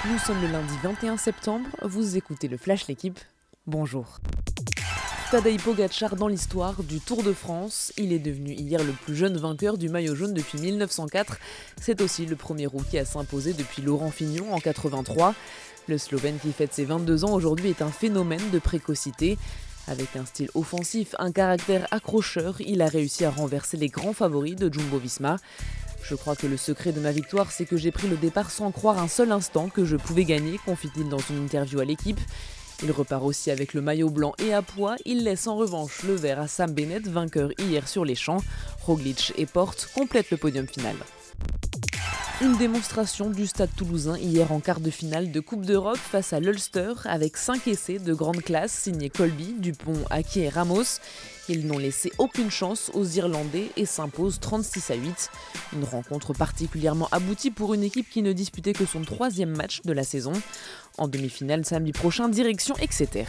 Nous sommes le lundi 21 septembre, vous écoutez le Flash L'équipe, bonjour. Tadej Pogačar dans l'histoire du Tour de France. Il est devenu hier le plus jeune vainqueur du maillot jaune depuis 1904. C'est aussi le premier rookie à s'imposer depuis Laurent Fignon en 83. Le Slovène qui fête ses 22 ans aujourd'hui est un phénomène de précocité. Avec un style offensif, un caractère accrocheur, il a réussi à renverser les grands favoris de Jumbo-Visma. Je crois que le secret de ma victoire, c'est que j'ai pris le départ sans croire un seul instant que je pouvais gagner, confie-t-il dans une interview à l'équipe. Il repart aussi avec le maillot blanc et à pois. Il laisse en revanche le vert à Sam Bennett, vainqueur hier sur les champs. Roglic et Porte complètent le podium final. Une démonstration du Stade Toulousain hier en quart de finale de Coupe d'Europe face à l'Ulster avec 5 essais de grande classe signés Colby, Dupont, Aki et Ramos. Ils n'ont laissé aucune chance aux Irlandais et s'imposent 36-8. Une rencontre particulièrement aboutie pour une équipe qui ne disputait que son 3e match de la saison. En demi-finale samedi prochain, direction Exeter.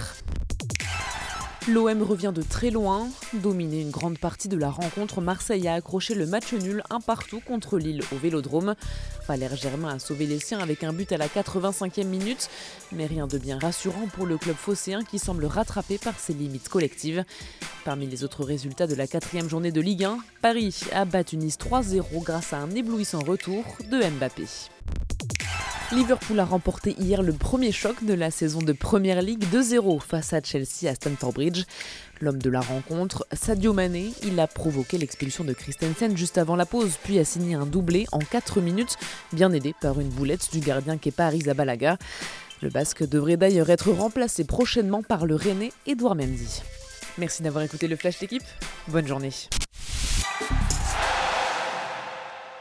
L'OM revient de très loin. Dominé une grande partie de la rencontre, Marseille a accroché le match nul 1-1 contre Lille au Vélodrome. Valère Germain a sauvé les siens avec un but à la 85e minute, mais rien de bien rassurant pour le club phocéen qui semble rattrapé par ses limites collectives. Parmi les autres résultats de la 4e journée de Ligue 1, Paris a battu Nice 3-0 grâce à un éblouissant retour de Mbappé. Liverpool a remporté hier le premier choc de la saison de Premier League 2-0 face à Chelsea à Stamford Bridge. L'homme de la rencontre, Sadio Mané, il a provoqué l'expulsion de Christensen juste avant la pause, puis a signé un doublé en 4 minutes, bien aidé par une boulette du gardien Kepa Arrizabalaga. Le Basque devrait d'ailleurs être remplacé prochainement par le Rennais Edouard Mendy. Merci d'avoir écouté le Flash L'équipe, bonne journée.